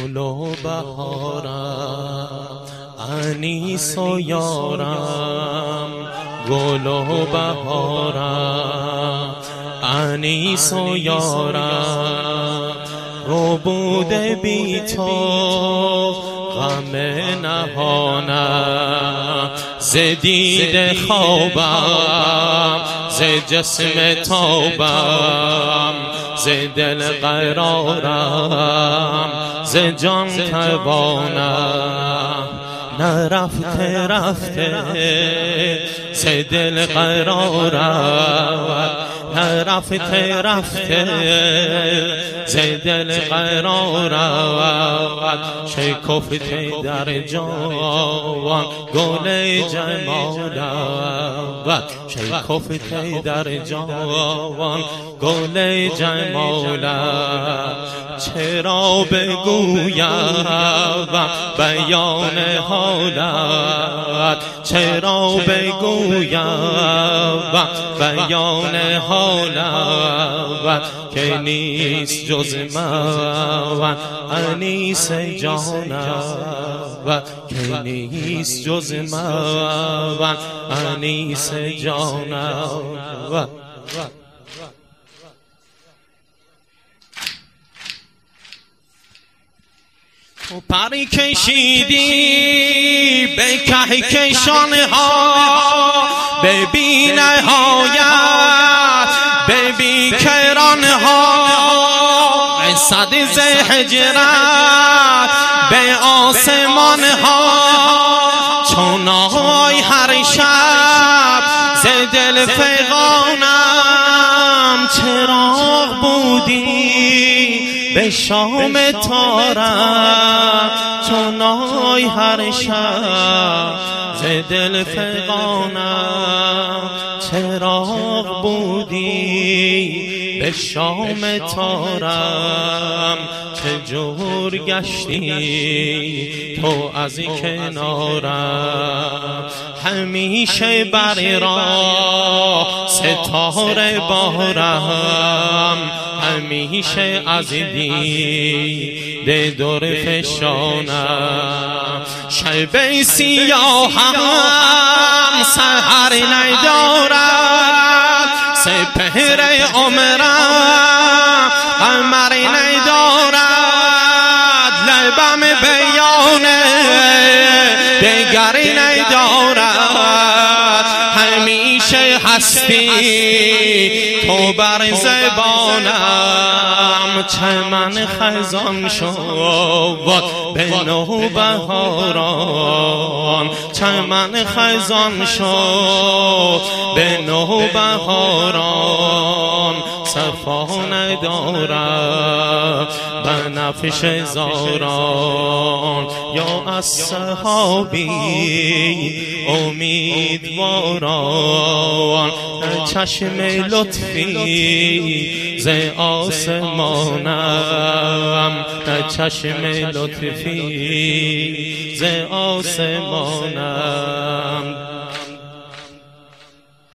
گل و بهارم انیس و یارم، گل و بهارم انیس و یارم، رو بوده بی تو غم نهانم، ز دید خوابم ز جسم تابم، ز دل قرارم ز جان توانم، نرفته رفته ز دل قرارم، نرفته رفته ز دل قرارم، شکفته در جان گل جمالم، شکفته در جان گل جمالم، چرا بگویم بیان حالت، چرا بگویم بیان حالت، که نیست جز من انیس جانم، که نیست جز من انیس جانم. تو پری کشیدی به کهکشان ها، به بی نهایت به بی کران ها، رسد ز هجرت به آسمان ها، چونای هر شب ز دل فغانم، چراغ بودی به شام تارم، چونای هر شب ز دل فغانم، چراغ بودی به شام تارم، چه جور گشتی تو از کنارم، همیشه بر راه ستاره بارم، همیشه از دید در فشانم، شب سیاهم سحر ندارد، سپهر عمرم قمر ندارد، لبم بیان دگری ندارد، همیشه هستی تو بر زبانم، چمن خزان شد به نوبهاران، چمن خزان شد به نوبهاران، صفا ندارد بنفش زاران، یا از صحابی امیدواران، چشم لطفی ز آسمانم، چشم لطفی ز آسمانم.